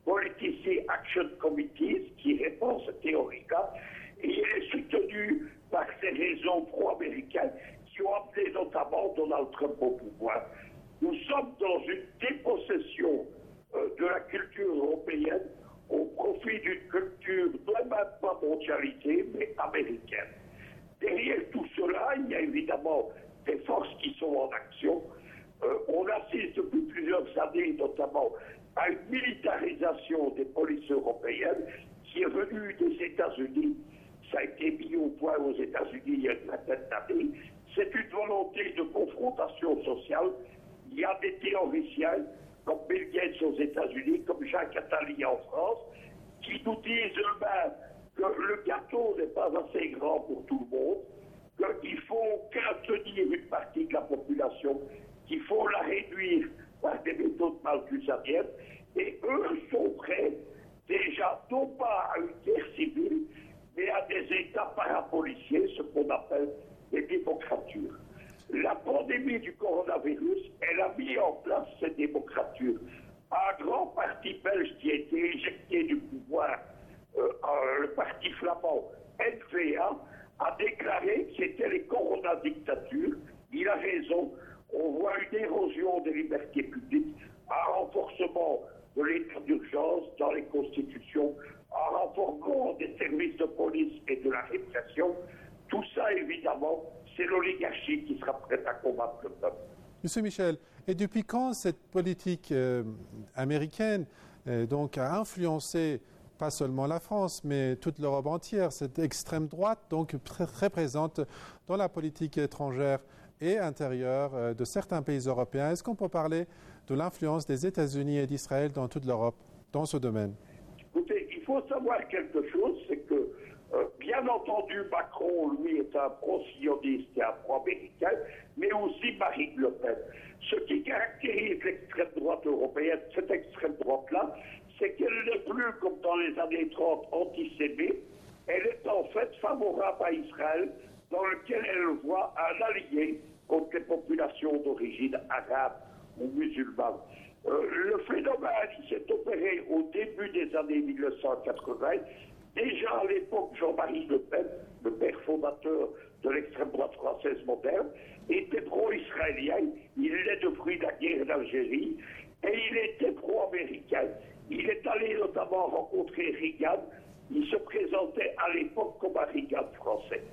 Policy Action Committees qui répond à cette théorie-là, et elle est soutenue par ces réseaux pro-américains qui ont amené notamment Donald Trump au pouvoir. Nous sommes dans une dépossession euh, de la culture européenne au profit d'une culture non même pas mondialisée, mais américaine. Derrière tout cela, il y a évidemment des forces qui sont en action. Euh, on assiste depuis plusieurs années, notamment, à une militarisation des polices européennes qui est venue des États-Unis. Ça a été mis au point aux États-Unis il y a une vingtaine d'années. C'est une volonté de confrontation sociale. Il y a des théoriciens, comme Bill Gates aux États-Unis, comme Jacques Attali en France, qui nous disent eux-mêmes que le gâteau n'est pas assez grand pour tout le monde, qu'il faut maintenir une partie de la population, qu'il faut la réduire par des méthodes malthusiennes, et eux sont prêts déjà non pas à une guerre civile, mais à des États parapoliciers, ce qu'on appelle des démocratures. La pandémie du coronavirus, elle a mis en place ces démocratures. Un grand parti belge qui a été éjecté du pouvoir, euh, le parti flamand N V A, a déclaré que c'était les coronadictatures. Il a raison. On voit une érosion des libertés publiques, un renforcement de l'état d'urgence dans les constitutions, un renforcement des services de police et de la répression. Tout ça, évidemment, c'est l'oligarchie qui sera prête à combattre le peuple. Monsieur Michel, et depuis quand cette politique euh, américaine euh, donc, a influencé pas seulement la France, mais toute l'Europe entière, cette extrême droite, donc très présente dans la politique étrangère et intérieure euh, de certains pays européens? Est-ce qu'on peut parler de l'influence des États-Unis et d'Israël dans toute l'Europe, dans ce domaine? Écoutez, il faut savoir quelque chose, c'est que, euh, bien entendu, Macron, lui, est un pro-sioniste et un pro-américain, mais aussi Marine Le Pen. Ce qui caractérise l'extrême droite européenne, cette extrême droite-là, c'est qu'elle n'est plus, comme dans les années trente, antisémite. Elle est en fait favorable à Israël, dans lequel elle voit un allié contre les populations d'origine arabe ou musulmane. Euh, le phénomène s'est opéré au début des années mille neuf cent quatre-vingts. Déjà à l'époque, Jean-Marie Le Pen, le père fondateur de l'extrême droite française moderne, était pro-israélien. Il est de fruit de la guerre d'Algérie et il était pro-américain. Il est allé notamment rencontrer Reagan. Il se présentait à l'époque comme un Reagan français.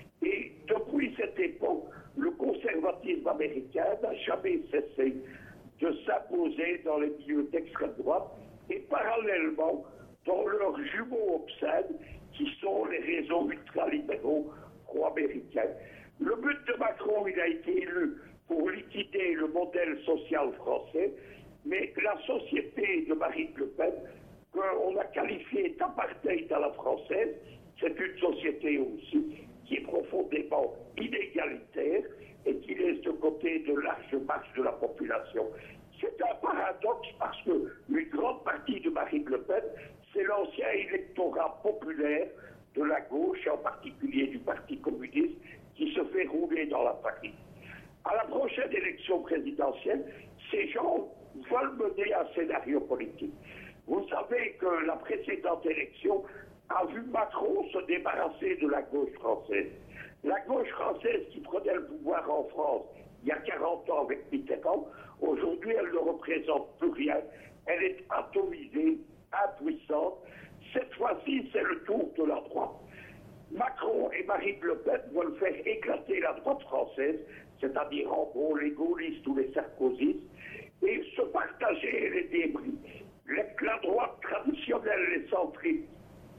Et depuis cette époque, le conservatisme américain n'a jamais cessé de s'imposer dans les milieux d'extrême droite et parallèlement dans leurs jumeaux obscènes qui sont les réseaux ultralibéraux pro-américains. Le but de Macron, il a été élu pour liquider le modèle social français, mais la société de Marine Le Pen, qu'on a qualifiée d'apartheid à la française, c'est une société aussi qui est profondément inégalitaire et qui laisse de côté de larges masses de la population. C'est un paradoxe parce qu'une grande partie de Marine Le Pen, c'est l'ancien électorat populaire de la gauche, en particulier du Parti communiste, qui se fait rouler dans la farine. À la prochaine élection présidentielle, ces gens veulent mener un scénario politique. Vous savez que la précédente élection a vu Macron se débarrasser de la gauche française. La gauche française qui prenait le pouvoir en France il y a quarante ans avec Mitterrand, aujourd'hui elle ne représente plus rien. Elle est atomisée, impuissante. Cette fois-ci, c'est le tour de la droite. Macron et Marine Le Pen veulent faire éclater la droite française, c'est-à-dire en gros les gaullistes ou les sarkozystes, et se partager les débris. La droite traditionnelle, les centristes,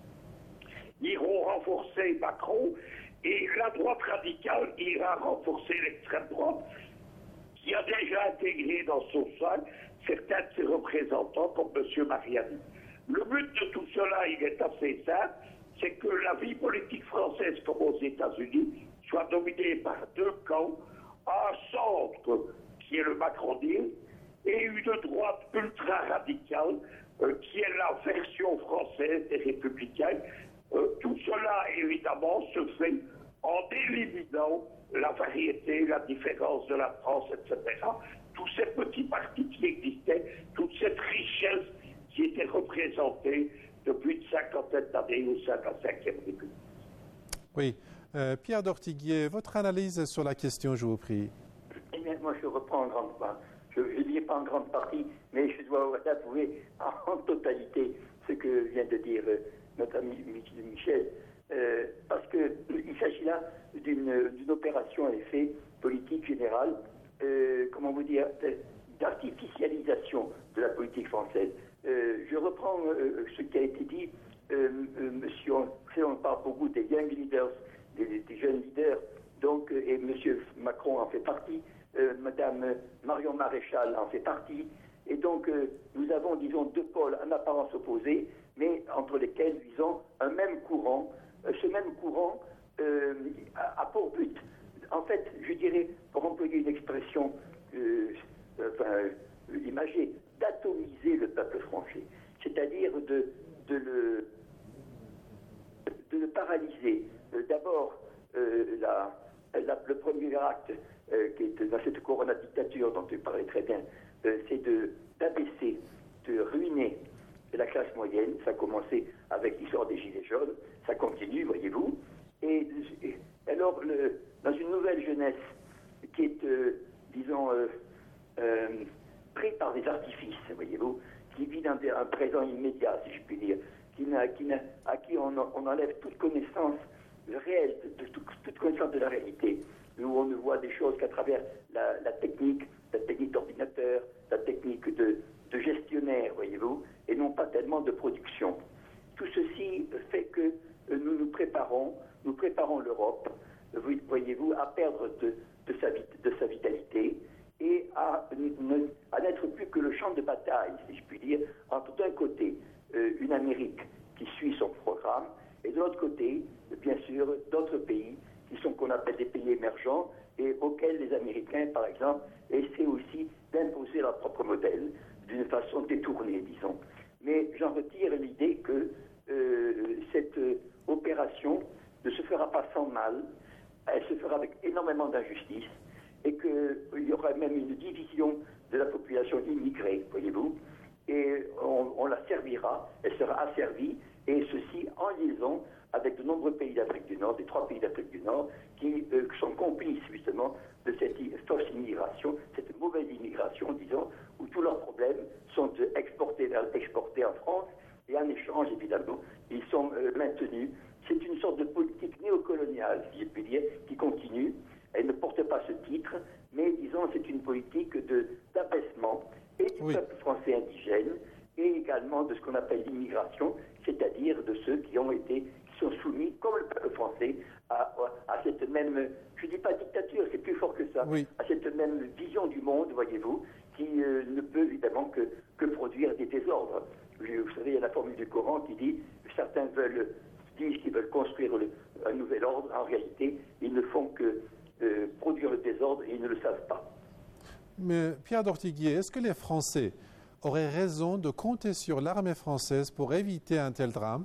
iront renforcer Macron, et la droite radicale ira renforcer l'extrême droite, qui a déjà intégré dans son sein certains de ses représentants, comme M. Mariani. Le but de tout cela, il est assez simple, c'est que la vie politique française, comme aux États-Unis, soit dominée par deux camps, un centre qui est le macronisme et une droite ultra-radicale euh, qui est la version française des républicains. Euh, tout cela, évidemment, se fait en éliminant la variété, la différence de la France, et cetera. Tous ces petits partis qui existaient, toute cette richesse qui était représentée depuis une cinquantaine d'années au sein de la cinquième République. Oui. Euh, Pierre d'Ortiguier, votre analyse sur la question, je vous prie. Eh bien, moi, je reprends en grande part. Je ne dis pas en grande partie, mais je dois avouer en totalité ce que vient de dire euh, notre ami Michel, euh, parce qu'il s'agit là d'une opération à effet politique générale, euh, comment vous dire, d'artificialisation de la politique française. Euh, je reprends euh, ce qui a été dit, euh, euh, monsieur, on parle beaucoup des young leaders, des, des jeunes leaders, donc, et monsieur Macron en fait partie, euh, madame Marion Maréchal en fait partie, et donc euh, nous avons, disons, deux pôles en apparence opposés, mais entre lesquels, disons, un même courant. Euh, ce même courant euh, a, a pour but, en fait, je dirais, pour employer une expression euh, enfin, euh, imagée, d'atomiser le peuple français, c'est-à-dire de, de, le, de le paralyser. Euh, D'abord, euh, la, la, le premier acte euh, qui est dans cette corona dictature dont tu parlais très bien, euh, c'est d'abaisser, de, de ruiner la classe moyenne. Ça a commencé avec l'histoire des Gilets jaunes, ça continue, voyez-vous. Et, et alors, le, dans une nouvelle jeunesse qui est, euh, disons, euh, euh, pris par des artifices, voyez-vous, qui vit dans un présent immédiat, si je puis dire, qui n'a, qui n'a, à qui on, on enlève toute connaissance réelle, de, de, toute connaissance de la réalité, où on ne voit des choses qu'à travers la, la technique, la technique d'ordinateur, la technique de, de gestionnaire, voyez-vous, et non pas tellement de production. Tout ceci fait que euh, nous nous préparons, nous préparons l'Europe, voyez-vous, à perdre de, de, sa, de sa vitalité, et à, ne, à n'être plus que le champ de bataille, si je puis dire, entre d'un côté euh, une Amérique qui suit son programme, et de l'autre côté, bien sûr, d'autres pays qui sont qu'on appelle des pays émergents et auxquels les Américains, par exemple, essaient aussi d'imposer leur propre modèle d'une façon détournée, disons. Mais j'en retire l'idée que euh, cette euh, opération ne se fera pas sans mal, elle se fera avec énormément d'injustice, et qu'il y aura même une division de la population immigrée, voyez-vous, et on, on la servira, elle sera asservie, et ceci en liaison avec de nombreux pays d'Afrique du Nord, des trois pays d'Afrique du Nord, qui euh, sont complices justement de cette fausse immigration, cette mauvaise immigration, disons, où tous leurs problèmes sont exportés, exportés en France, et en échange, évidemment, ils sont euh, maintenus. C'est une sorte de politique néocoloniale, si je puis dire, qui continue, Elle ne porte pas ce titre, mais disons c'est une politique de, d'abaissement et du Oui. peuple français indigène et également de ce qu'on appelle l'immigration, c'est-à-dire de ceux qui ont été, qui sont soumis, comme le peuple français, à, à cette même, je ne dis pas dictature, c'est plus fort que ça, Oui. à cette même vision du monde, voyez-vous, qui euh, ne peut évidemment que, que produire des désordres. Vous savez, il y a la formule du Coran qui dit certains veulent, disent qu'ils veulent construire le, un nouvel ordre. En réalité, ils ne font que euh, produire le désordre et ils ne le savent pas. Mais Pierre d'Ortiguier, est-ce que les Français auraient raison de compter sur l'armée française pour éviter un tel drame?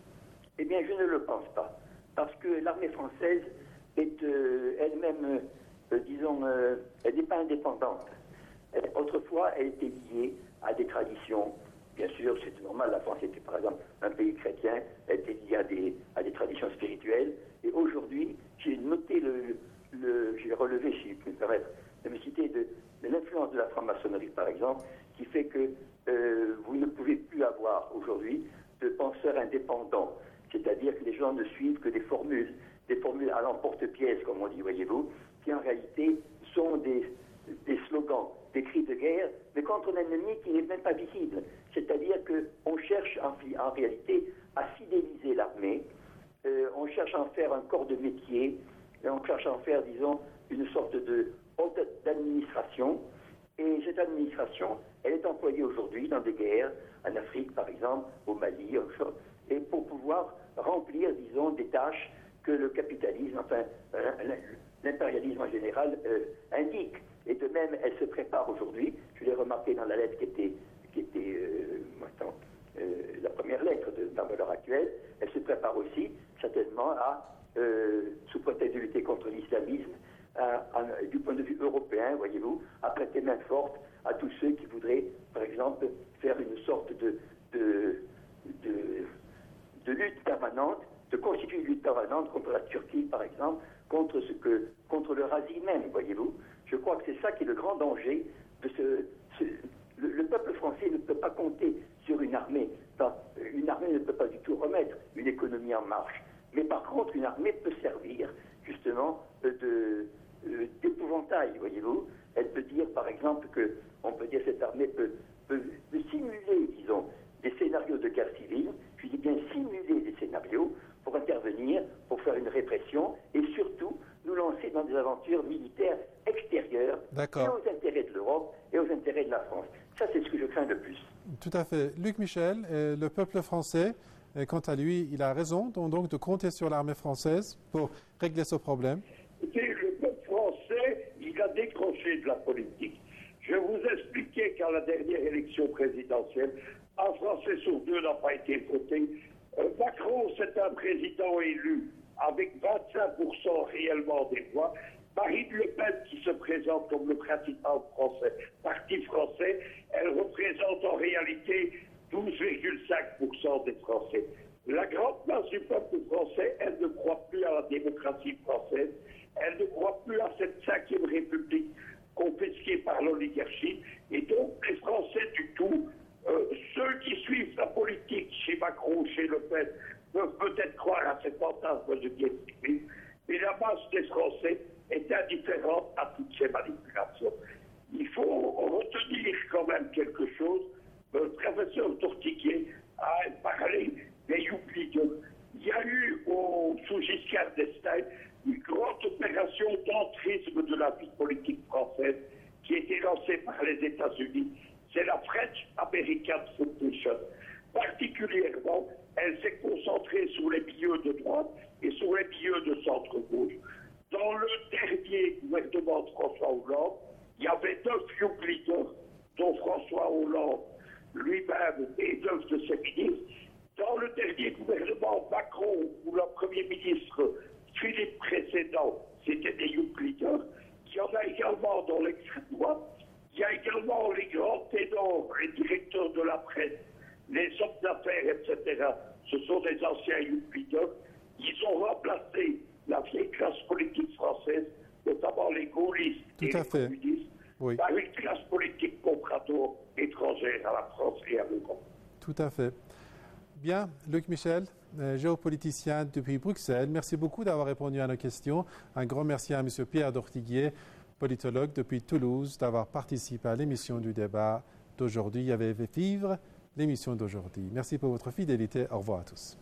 Eh bien, je ne le pense pas. Parce que l'armée française est euh, elle-même, euh, disons, euh, elle n'est pas indépendante. Elle, autrefois, elle était liée à des traditions. Bien sûr, c'est normal, la France était par exemple un pays chrétien, elle était liée à des, à des traditions spirituelles. Et aujourd'hui, j'ai noté, le, le, j'ai relevé, si je peux me permettre de me citer, de, de l'influence de la franc-maçonnerie, par exemple, qui fait que euh, vous ne pouvez plus avoir aujourd'hui de penseurs indépendants. C'est-à-dire que les gens ne suivent que des formules, des formules à l'emporte-pièce, comme on dit, voyez-vous, qui en réalité sont des, des slogans, des cris de guerre, mais contre un ennemi qui n'est même pas visible. C'est-à-dire qu'on cherche en, en réalité à fidéliser l'armée, euh, on cherche à en faire un corps de métier, et on cherche à en faire, disons, une sorte de haute d'administration. Et cette administration, elle est employée aujourd'hui dans des guerres, en Afrique par exemple, au Mali, et pour pouvoir remplir, disons, des tâches que le capitalisme, enfin l'impérialisme en général euh, indique. Et de même, elle se prépare aujourd'hui, je l'ai remarqué dans la lettre qui était, qui était euh, attends, euh, la première lettre de la valeur actuelle, elle se prépare aussi certainement à, euh, sous prétexte de lutter contre l'islamisme, à, à, du point de vue européen, voyez-vous, à prêter main forte à tous ceux qui voudraient, par exemple, faire une sorte de, de, de, de lutte permanente, de constituer une lutte permanente contre la Turquie, par exemple, contre, ce que, contre le racisme même, voyez-vous. Je crois que c'est ça qui est le grand danger de ce... ce le, le peuple français ne peut pas compter sur une armée. Enfin, une armée ne peut pas du tout remettre une économie en marche. Mais par contre, une armée peut servir, justement, de, de, d'épouvantail, voyez-vous. Elle peut dire, par exemple, que, on peut dire que cette armée peut, peut, peut simuler, disons, des scénarios de guerre civile. Je dis bien simuler des scénarios pour intervenir, pour faire une répression et surtout nous lancer dans des aventures militaires extérieures et aux intérêts de l'Europe et aux intérêts de la France. Ça, c'est ce que je crains le plus. Tout à fait. Luc Michel, le peuple français, quant à lui, il a raison donc de compter sur l'armée française pour régler ce problème. Écoutez, le peuple français, il a décroché de la politique. Je vous expliquais qu'à la dernière élection présidentielle, un Français sur deux n'a pas été voté. Euh, Macron, c'est un président élu avec vingt-cinq pour cent réellement des voix. Marine Le Pen, qui se présente comme le principal français, parti français, elle représente en réalité douze virgule cinq pour cent des Français. La grande masse du peuple français, elle ne croit plus à la démocratie française, elle ne croit plus à cette cinquième république confisquée par l'oligarchie, et donc les Français du tout, euh, ceux qui suivent la politique chez Macron, chez Le Pen, peuvent peut-être croire à cette fantasme de guerre civile, mais la masse des Français est indifférente à toutes ces manipulations. Il faut retenir quand même quelque chose. Le professeur Tortiguier a parlé des oublieux. Il y a eu au, sous Giscard d'Estaing une grande opération d'entrisme de la vie politique française qui a été lancée par les États-Unis. C'est la French American Foundation. Particulièrement, elle s'est concentrée sur les milieux de droite et sur les milieux de centre-gauche. Dans le dernier gouvernement de François Hollande, il y avait neuf young leaders, dont François Hollande lui-même et neuf de ses ministres. Dans le dernier gouvernement Macron, où le Premier ministre Philippe précédent, c'était des young leaders, il y en a également dans l'extrême droite. Il y a également les grands ténors, les directeurs de la presse, les hommes d'affaires, et cetera. Ce sont des anciens young leaders. Ils ont remplacé la vieille classe politique française, notamment les gaullistes Tout et les fait. communistes, Oui. par une classe politique comprador étrangère à la France et à l'Europe. Tout à fait. Bien, Luc Michel, euh, géopoliticien depuis Bruxelles, merci beaucoup d'avoir répondu à nos questions. Un grand merci à M. Pierre Dortiguier, politologue depuis Toulouse, d'avoir participé à l'émission du débat d'aujourd'hui. Avait vivre l'émission d'aujourd'hui. Merci pour votre fidélité. Au revoir à tous.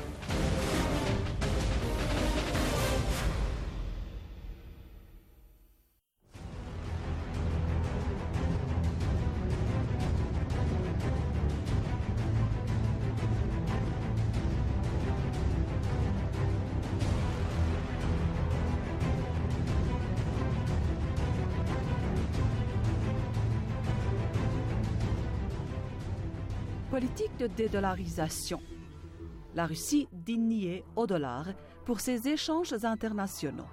Politique de dédollarisation. La Russie dit nier au dollar pour ses échanges internationaux.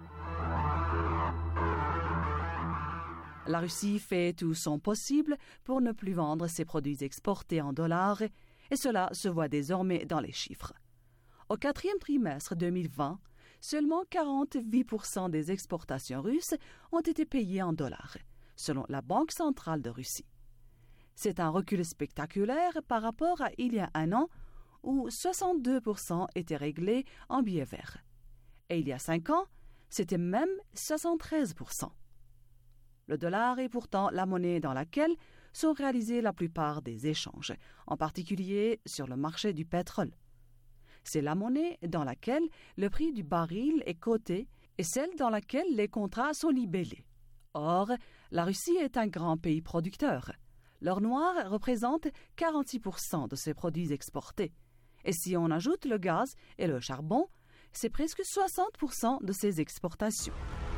La Russie fait tout son possible pour ne plus vendre ses produits exportés en dollars et cela se voit désormais dans les chiffres. Au quatrième trimestre deux mille vingt, seulement quarante-huit pour cent des exportations russes ont été payées en dollars, selon la Banque centrale de Russie. C'est un recul spectaculaire par rapport à il y a un an où soixante-deux pour cent étaient réglés en billets verts. Et il y a cinq ans, c'était même soixante-treize pour cent. Le dollar est pourtant la monnaie dans laquelle sont réalisés la plupart des échanges, en particulier sur le marché du pétrole. C'est la monnaie dans laquelle le prix du baril est coté et celle dans laquelle les contrats sont libellés. Or, la Russie est un grand pays producteur. L'or noir représente quarante-six pour cent de ses produits exportés. Et si on ajoute le gaz et le charbon, c'est presque soixante pour cent de ses exportations.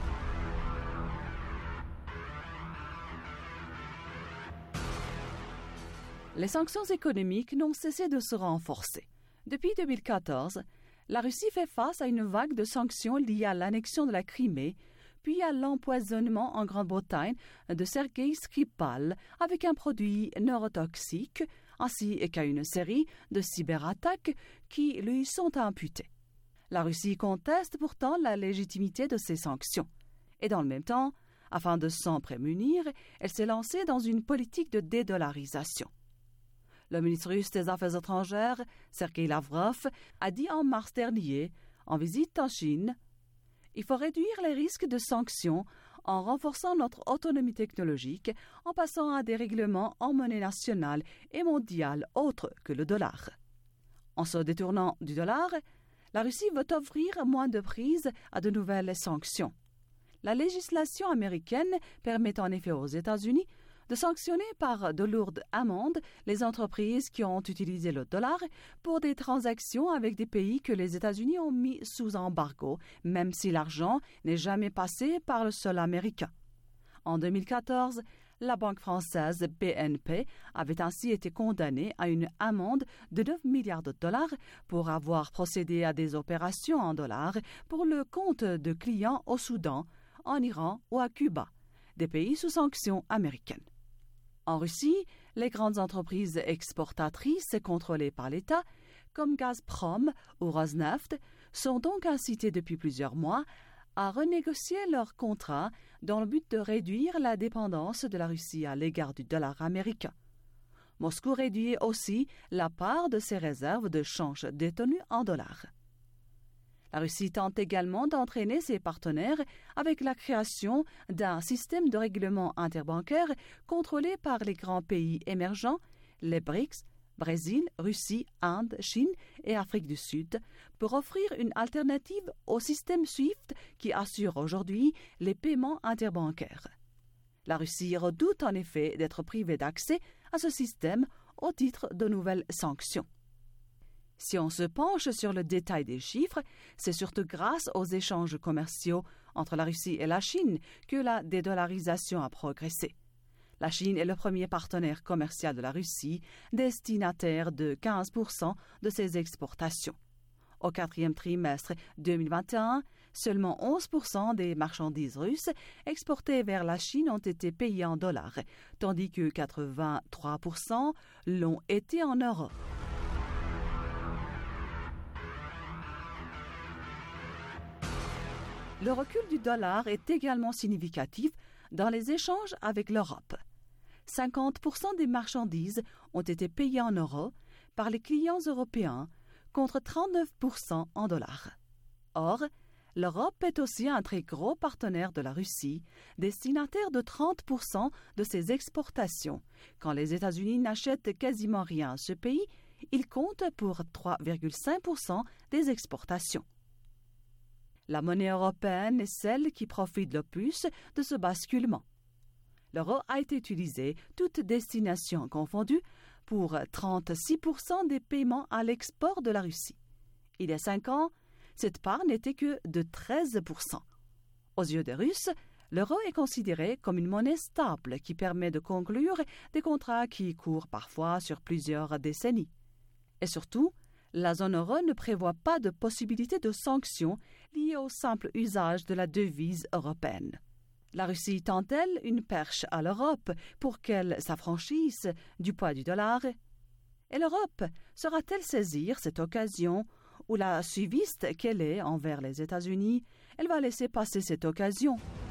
Les sanctions économiques n'ont cessé de se renforcer. Depuis deux mille quatorze, la Russie fait face à une vague de sanctions liées à l'annexion de la Crimée, puis à l'empoisonnement en Grande-Bretagne de Sergei Skripal avec un produit neurotoxique, ainsi qu'à une série de cyberattaques qui lui sont imputées. La Russie conteste pourtant la légitimité de ces sanctions. Et dans le même temps, afin de s'en prémunir, elle s'est lancée dans une politique de dédollarisation. Le ministre russe des Affaires étrangères, Sergei Lavrov, a dit en mars dernier, en visite en Chine, il faut réduire les risques de sanctions en renforçant notre autonomie technologique, en passant à des règlements en monnaie nationale et mondiale autres que le dollar. En se détournant du dollar, la Russie veut offrir moins de prise à de nouvelles sanctions. La législation américaine permet en effet aux États-Unis de sanctionner par de lourdes amendes les entreprises qui ont utilisé le dollar pour des transactions avec des pays que les États-Unis ont mis sous embargo, même si l'argent n'est jamais passé par le sol américain. En deux mille quatorze, la banque française B N P avait ainsi été condamnée à une amende de neuf milliards de dollars pour avoir procédé à des opérations en dollars pour le compte de clients au Soudan, en Iran ou à Cuba, des pays sous sanctions américaines. En Russie, les grandes entreprises exportatrices contrôlées par l'État, comme Gazprom ou Rosneft, sont donc incitées depuis plusieurs mois à renégocier leurs contrats dans le but de réduire la dépendance de la Russie à l'égard du dollar américain. Moscou réduit aussi la part de ses réserves de change détenues en dollars. La Russie tente également d'entraîner ses partenaires avec la création d'un système de règlement interbancaire contrôlé par les grands pays émergents, les B R I C S, Brésil, Russie, Inde, Chine et Afrique du Sud, pour offrir une alternative au système SWIFT qui assure aujourd'hui les paiements interbancaires. La Russie redoute en effet d'être privée d'accès à ce système au titre de nouvelles sanctions. Si on se penche sur le détail des chiffres, c'est surtout grâce aux échanges commerciaux entre la Russie et la Chine que la dédollarisation a progressé. La Chine est le premier partenaire commercial de la Russie, destinataire de quinze pour cent de ses exportations. Au quatrième trimestre deux mille vingt et un, seulement onze pour cent des marchandises russes exportées vers la Chine ont été payées en dollars, tandis que quatre-vingt-trois pour cent l'ont été en euros. Le recul du dollar est également significatif dans les échanges avec l'Europe. cinquante pour cent des marchandises ont été payées en euros, par les clients européens contre trente-neuf pour cent en dollars. Or, l'Europe est aussi un très gros partenaire de la Russie, destinataire de trente pour cent de ses exportations. Quand les États-Unis n'achètent quasiment rien à ce pays, ils comptent pour trois virgule cinq pour cent des exportations. La monnaie européenne est celle qui profite le plus de ce basculement. L'euro a été utilisé, toutes destinations confondues, pour trente-six pour cent des paiements à l'export de la Russie. Il y a cinq ans, cette part n'était que de treize pour cent. Aux yeux des Russes, l'euro est considéré comme une monnaie stable qui permet de conclure des contrats qui courent parfois sur plusieurs décennies. Et surtout, la zone euro ne prévoit pas de possibilité de sanctions liées au simple usage de la devise européenne. La Russie tend-elle une perche à l'Europe pour qu'elle s'affranchisse du poids du dollar? Et l'Europe saura-t-elle saisir cette occasion ou la suiviste qu'elle est envers les États-Unis? Elle va laisser passer cette occasion.